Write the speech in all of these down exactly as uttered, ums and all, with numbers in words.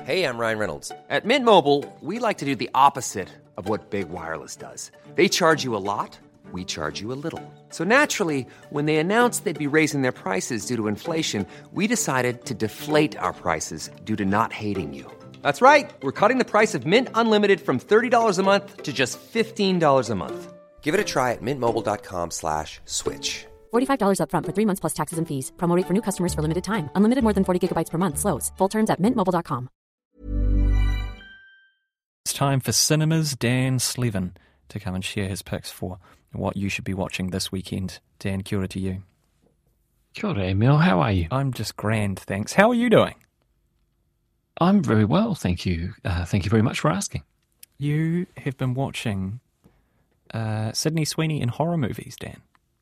Hey, I'm Ryan Reynolds. At Mint Mobile, we like to do the opposite of what Big Wireless does. They charge you a lot, we charge you a little. So naturally, when they announced they'd be raising their prices due to inflation, we decided to deflate our prices due to not hating you. That's right. We're cutting the price of Mint Unlimited from thirty dollars a month to just fifteen dollars a month. Give it a try at mintmobile.com slash switch. forty-five dollars up front for three months plus taxes and fees. Promo rate for new customers for limited time. Unlimited more than forty gigabytes per month slows. Full terms at mint mobile dot com. It's time for Cinema's Dan Slevin to come and share his picks for what you should be watching this weekend. Dan, kia ora to you. Kia ora, Emil. How are you? I'm just grand, thanks. How are you doing? I'm very well, thank you. Uh, thank you very much for asking. You have been watching uh, Sydney Sweeney in horror movies, Dan.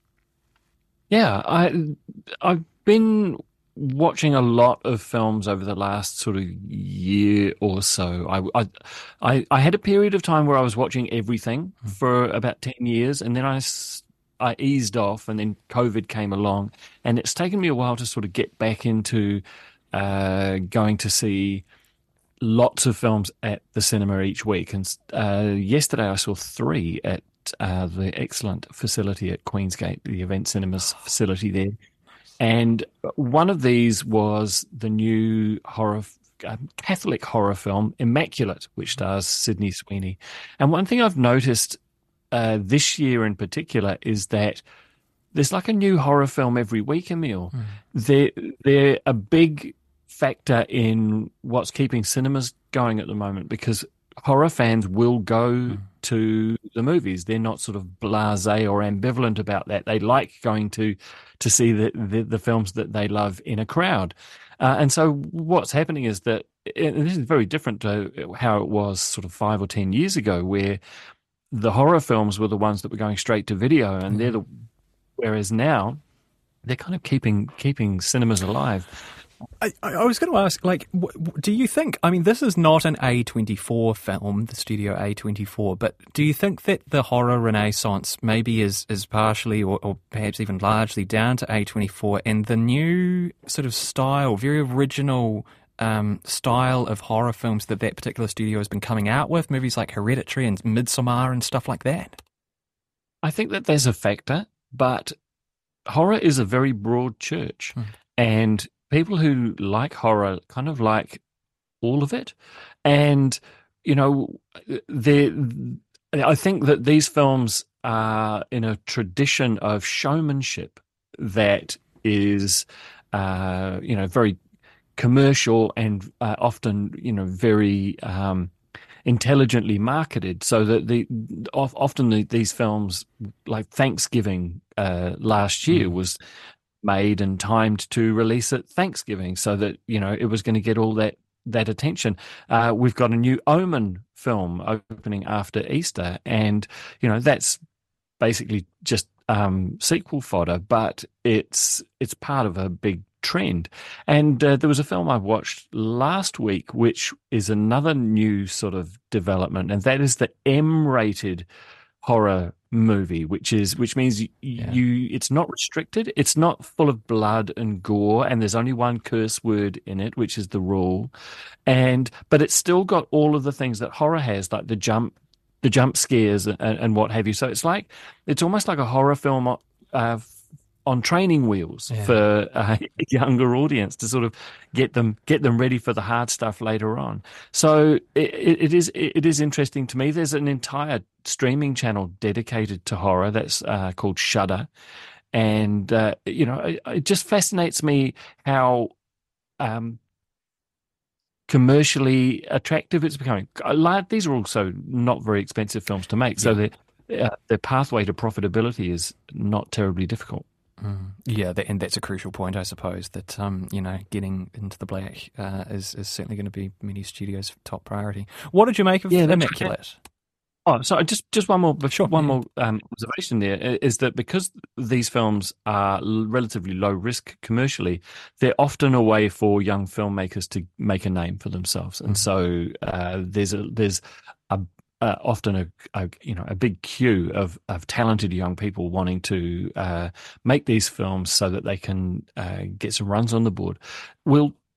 Yeah, I, I've been watching a lot of films over the last sort of year or so. I, I, I, I had a period of time where I was watching everything for about ten years, and then I, I eased off, and then COVID came along, and it's taken me a while to sort of get back into uh, going to see lots of films at the cinema each week. And uh, yesterday I saw three at uh, the excellent facility at Queensgate, the Event Cinemas facility there. And one of these was the new horror, uh, Catholic horror film, Immaculate, which stars Sydney Sweeney. And one thing I've noticed uh, this year in particular is that there's like a new horror film every week, Emil. Mm. They're, they're a big factor in what's keeping cinemas going at the moment, because horror fans will go mm. to the movies. They're not sort of blasé or ambivalent about that. They like going to to see the, the, the films that they love in a crowd. Uh, and so what's happening is that, and this is very different to how it was sort of five or ten years ago, where the horror films were the ones that were going straight to video, and mm. they're the, whereas now they're kind of keeping keeping cinemas alive. I, I was going to ask, like, w- w- do you think, I mean, this is not an A twenty-four film, the studio A twenty-four, but do you think that the horror renaissance maybe is, is partially or, or perhaps even largely down to A twenty-four and the new sort of style, very original um, style of horror films that that particular studio has been coming out with, movies like Hereditary and Midsommar and stuff like that? I think that there's a factor, but horror is a very broad church, hmm. and people who like horror kind of like all of it. And, you know, I think that these films are in a tradition of showmanship that is, uh, you know, very commercial and uh, often, you know, very um, intelligently marketed. So that the often the, these films, like Thanksgiving uh, last year, mm. was made and timed to release at Thanksgiving, so that, you know, it was going to get all that that attention. Uh, we've got a new Omen film opening after Easter, and, you know, that's basically just um, sequel fodder, but it's it's part of a big trend. And uh, there was a film I watched last week, which is another new sort of development, and that is the M-rated horror movie, which is which means you, yeah. you it's not restricted, it's not full of blood and gore, and there's only one curse word in it, which is the rule, and but it's still got all of the things that horror has, like the jump the jump scares and, and what have you. So it's like it's almost like a horror film uh, on training wheels yeah. for a younger audience, to sort of get them get them ready for the hard stuff later on. So it, it is it is interesting to me. There's an entire streaming channel dedicated to horror that's uh, called Shudder, and uh, you know, it, it just fascinates me how um, commercially attractive it's becoming. These are also not very expensive films to make, so yeah. the uh, the pathway to profitability is not terribly difficult. Mm. Yeah, that, and that's a crucial point, I suppose, that, um, you know, getting into the black uh, is, is certainly going to be many studios' top priority. What did you make of yeah, Immaculate? Oh, sorry, just just one more sure, one yeah. more um, observation there is that because these films are relatively low risk commercially, they're often a way for young filmmakers to make a name for themselves, and mm-hmm. so uh, there's a there's a Uh, often a, a you know a big queue of of talented young people wanting to uh, make these films so that they can uh, get some runs on the board. We'll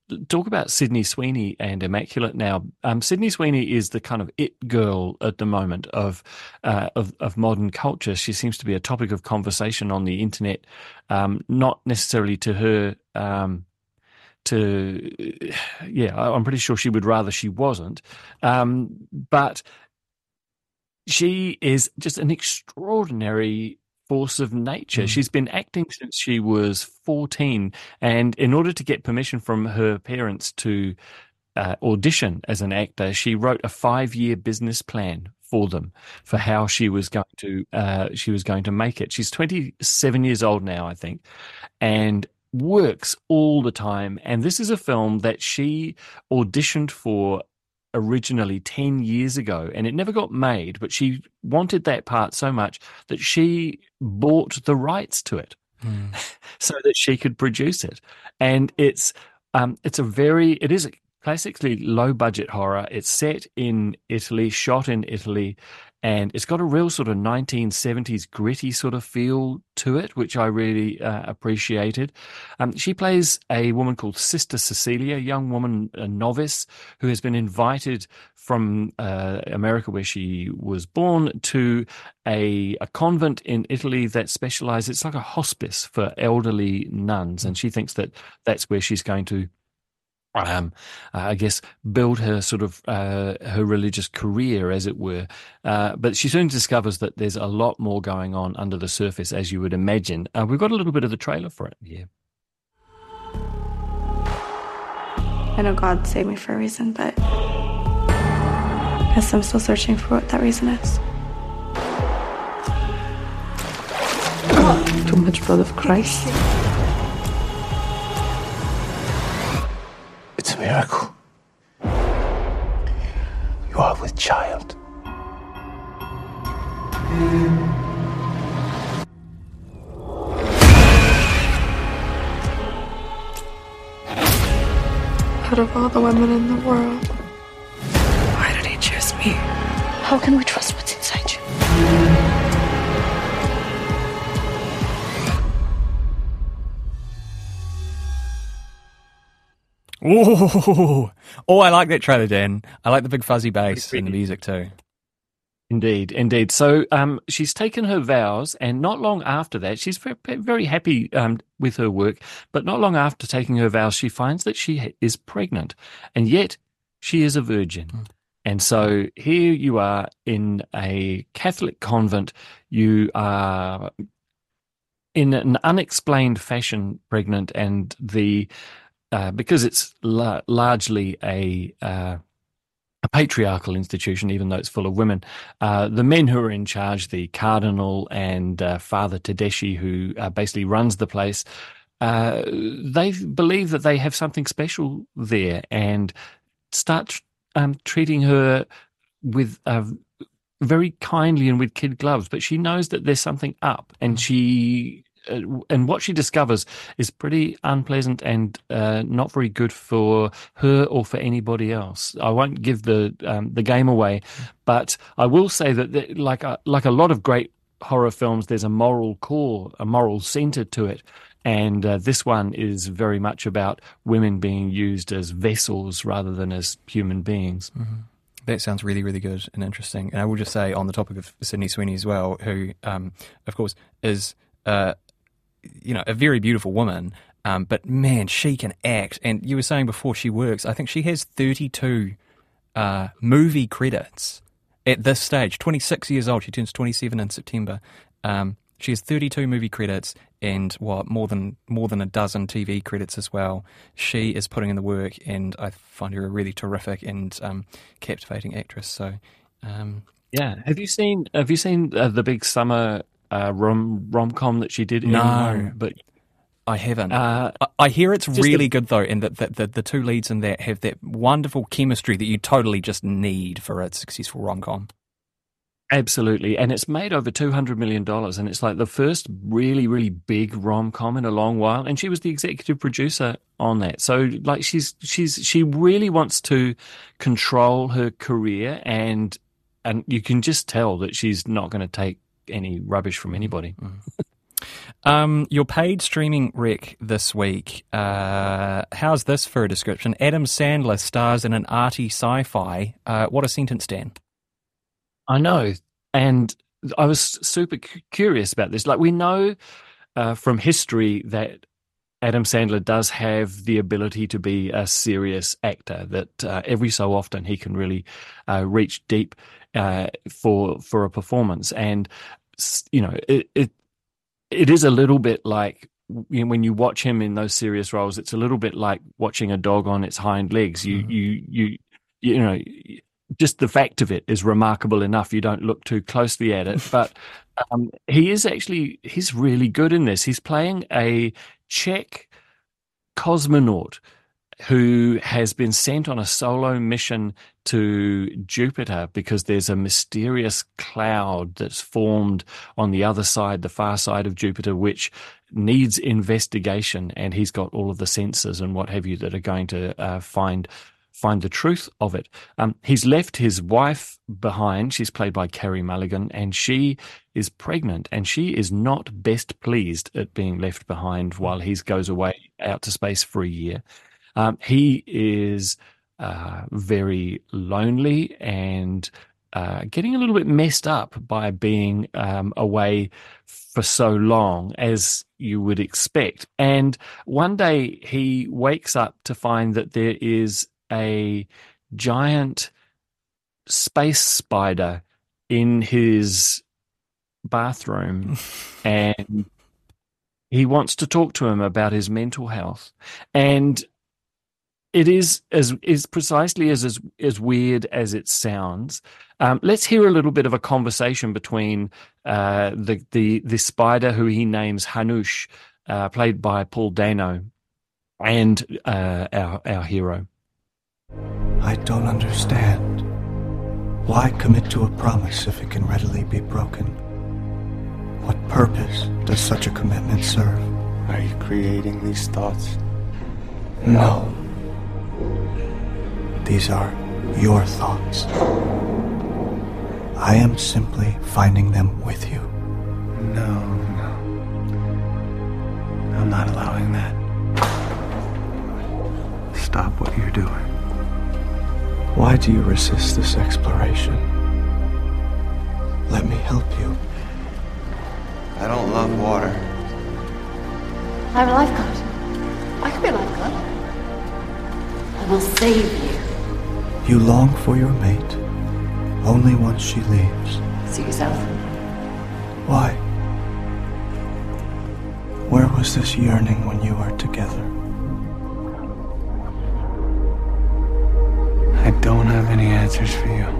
talk about Sydney Sweeney and Immaculate now. Um, Sydney Sweeney is the kind of it girl at the moment of, uh, of of modern culture. She seems to be a topic of conversation on the internet, um, not necessarily to her. Um, to yeah, I'm pretty sure she would rather she wasn't, um, but she is just an extraordinary force of nature. Mm. She's been acting since she was fourteen, and in order to get permission from her parents to uh, audition as an actor, she wrote a five-year business plan for them for how she was going to uh, she was going to make it. She's twenty-seven years old now, I think, and works all the time. And this is a film that she auditioned for originally ten years ago, and it never got made, but she wanted that part so much that she bought the rights to it mm. so that she could produce it. And it's um it's a very it is a classically low budget horror. It's set in Italy, shot in Italy, and it's got a real sort of nineteen seventies gritty sort of feel to it, which I really uh, appreciated. Um, she plays a woman called Sister Cecilia, a young woman, a novice, who has been invited from uh, America, where she was born, to a, a convent in Italy that specializes, it's like a hospice for elderly nuns, and she thinks that that's where she's going to Um, I guess build her sort of uh, her religious career, as it were. Uh, but she soon discovers that there's a lot more going on under the surface, as you would imagine. Uh, we've got a little bit of the trailer for it. Yeah. I know God saved me for a reason, but I guess I'm still searching for what that reason is. Too much blood of Christ. It's a miracle. You are with child. Out of all the women in the world, why did he choose me? How can we trust what's inside you? Oh, oh, I like that trailer, Dan. I like the big fuzzy bass and the music too. Indeed, indeed. So um, she's taken her vows, and not long after that, she's very, very happy um, with her work, but not long after taking her vows, she finds that she is pregnant, and yet she is a virgin. Mm. And so here you are in a Catholic convent. You are in an unexplained fashion pregnant, and the Uh, because it's la- largely a uh, a patriarchal institution, even though it's full of women, uh, the men who are in charge, the cardinal and uh, Father Tedeschi, who uh, basically runs the place, uh, they believe that they have something special there and start um, treating her with uh, very kindly and with kid gloves. But she knows that there's something up, and she... and what she discovers is pretty unpleasant and uh, not very good for her or for anybody else. I won't give the um, the game away, but I will say that, the, like a, like a lot of great horror films, there's a moral core, a moral centre to it, and uh, this one is very much about women being used as vessels rather than as human beings. Mm-hmm. That sounds really, really good and interesting. And I will just say, on the topic of Sydney Sweeney as well, who, um, of course, is... Uh, you know, a very beautiful woman, um, but man, she can act. And you were saying before she works, I think she has thirty-two uh, movie credits at this stage. twenty-six years old, she turns twenty-seven in September. Um, she has thirty-two movie credits and what more than more than a dozen T V credits as well. She is putting in the work, and I find her a really terrific and um, captivating actress. So, um, yeah, have you seen have you seen uh, the big summer? Uh, rom rom com that she did. No, in, but I haven't. Uh, I, I hear it's really a, good though, and that the, the the two leads in that have that wonderful chemistry that you totally just need for a successful rom com. Absolutely, and it's made over two hundred million dollars, and it's like the first really really big rom com in a long while. And she was the executive producer on that, so like she's she's she really wants to control her career, and and you can just tell that she's not going to take any rubbish from anybody. Mm. Um, your paid streaming rec this week. Uh, how's this for a description? Adam Sandler stars in an arty sci-fi. Uh, what a sentence, Dan. I know. And I was super cu- curious about this. Like, we know uh, from history that Adam Sandler does have the ability to be a serious actor, that uh, every so often he can really uh, reach deep uh, for for a performance. And, you know, it, it it is a little bit like, you know, when you watch him in those serious roles, it's a little bit like watching a dog on its hind legs. You, mm-hmm. you, you, you know, just the fact of it is remarkable enough. You don't look too closely at it, but um, he is actually, he's really good in this. He's playing a Czech cosmonaut who has been sent on a solo mission to Jupiter because there's a mysterious cloud that's formed on the other side, the far side of Jupiter, which needs investigation. And he's got all of the sensors and what have you that are going to uh, find find the truth of it. Um, he's left his wife behind. She's played by Carey Mulligan, and she is pregnant, and she is not best pleased at being left behind while he goes away out to space for a year. Um, he is uh, very lonely and uh, getting a little bit messed up by being um, away for so long, as you would expect. And one day he wakes up to find that there is a giant space spider in his bathroom, and he wants to talk to him about his mental health. And it is as is precisely as, as as weird as it sounds. Um, let's hear a little bit of a conversation between uh, the the the spider, who he names Hanush, uh, played by Paul Dano, and uh, our our hero. I don't understand. Why commit to a promise if it can readily be broken? What purpose does such a commitment serve? Are you creating these thoughts? No. These are your thoughts. I am simply finding them with you. No, no. I'm not allowing that. Stop what you're doing. Why do you resist this exploration? Let me help you. I don't love water. I'm a lifeguard. I could be a lifeguard. I will save you. You long for your mate only once she leaves. Suit yourself. Why? Where was this yearning when you were together? I don't have any answers for you.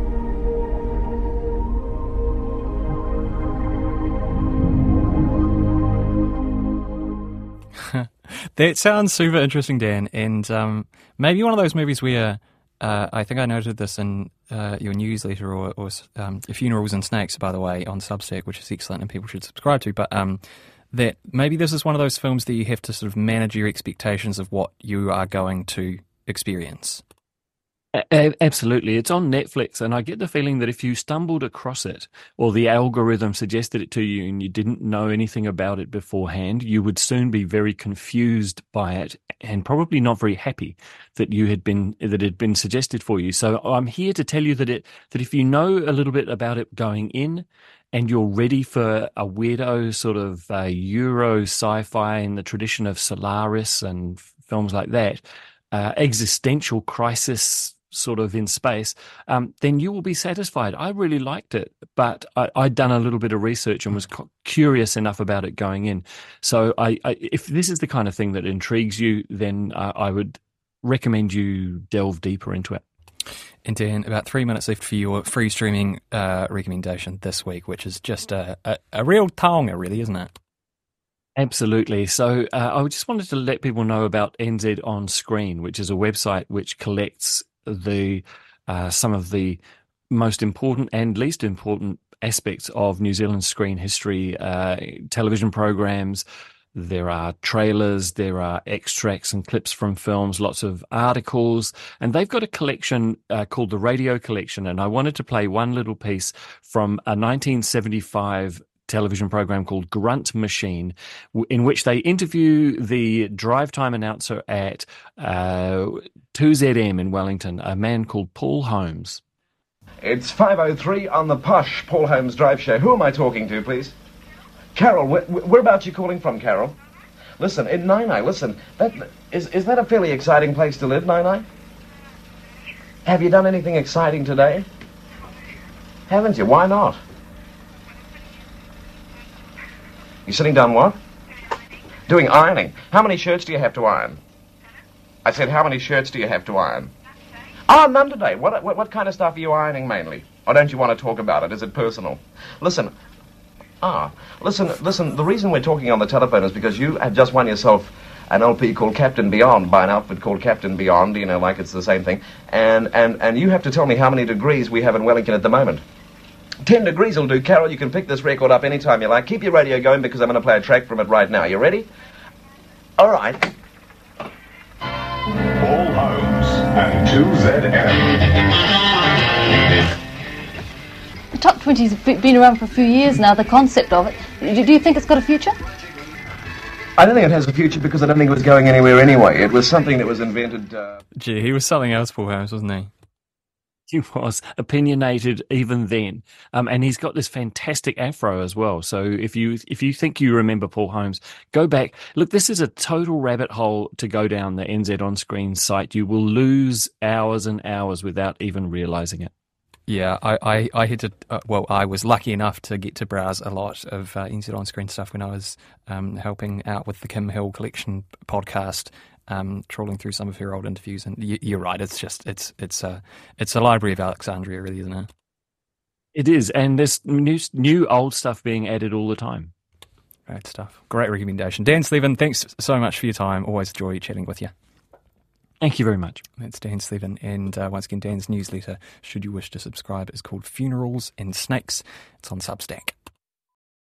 That sounds super interesting, Dan, and um, maybe one of those movies where uh, I think I noted this in uh, your newsletter or, or um, Funerals and Snakes, by the way, on Substack, which is excellent and people should subscribe to, but um, that maybe this is one of those films that you have to sort of manage your expectations of what you are going to experience. A- absolutely. It's on Netflix, and I get the feeling that if you stumbled across it, or the algorithm suggested it to you and you didn't know anything about it beforehand, you would soon be very confused by it and probably not very happy that you had been that it had been suggested for you. So I'm here to tell you that it that if you know a little bit about it going in, and you're ready for a weirdo sort of uh, Euro sci-fi in the tradition of Solaris and f- films like that, uh, existential crisis sort of in space, um, then you will be satisfied. I really liked it, but I, I'd done a little bit of research and was cu- curious enough about it going in. So I, I, if this is the kind of thing that intrigues you, then uh, I would recommend you delve deeper into it. And Dan, about three minutes left for your free streaming uh, recommendation this week, which is just a, a, a real taonga, really, isn't it? Absolutely. So uh, I just wanted to let people know about N Z On Screen, which is a website which collects the uh, some of the most important and least important aspects of New Zealand's screen history, uh, television programs. There are trailers, there are extracts and clips from films, lots of articles, and they've got a collection uh, called the Radio Collection, and I wanted to play one little piece from a nineteen seventy-five television program called Grunt Machine, w- in which they interview the drive time announcer at uh, two Z M in Wellington, a man called Paul Holmes. It's five oh three on the posh Paul Holmes Drive Show. Who am I talking to, please? Carol, where, whereabouts you calling from, Carol? Listen, in Nainai, listen, that, is, is that a fairly exciting place to live, Nainai? Have you done anything exciting today? Haven't you? Why not? You're sitting down what? Doing ironing. How many shirts do you have to iron? I said, how many shirts do you have to iron? Ah, none today. What, what, what kind of stuff are you ironing mainly? Or don't you want to talk about it? Is it personal? Listen. Ah, listen, listen, the reason we're talking on the telephone is because you have just won yourself an L P called Captain Beyond by an outfit called Captain Beyond, you know, like it's the same thing. And, and, and you have to tell me how many degrees we have in Wellington at the moment. Ten degrees will do, Carol. You can pick this record up anytime you like. Keep your radio going because I'm going to play a track from it right now. You ready? All right. Paul Holmes and two Z M. The Top twenty's been around for a few years now, the concept of it. Do you think it's got a future? I don't think it has a future because I don't think it was going anywhere anyway. It was something that was invented... Uh... Gee, he was something else, Paul Holmes, wasn't he? He was opinionated even then, um, and he's got this fantastic afro as well. So if you if you think you remember Paul Holmes, go back. Look, this is a total rabbit hole to go down the N Z On Screen site. You will lose hours and hours without even realising it. Yeah, I, I, I had to, uh, well, I was lucky enough to get to browse a lot of uh, N Z On Screen stuff when I was um, helping out with the Kim Hill Collection podcast. Um, trawling through some of her old interviews, and you, you're right. It's just it's it's a it's a library of Alexandria, really, isn't it? It is, and there's new new old stuff being added all the time. Great stuff. Great recommendation, Dan Slevin. Thanks so much for your time. Always joy chatting with you. Thank you very much. That's Dan Slevin, and uh, once again, Dan's newsletter, should you wish to subscribe, is called Funerals and Snakes. It's on Substack.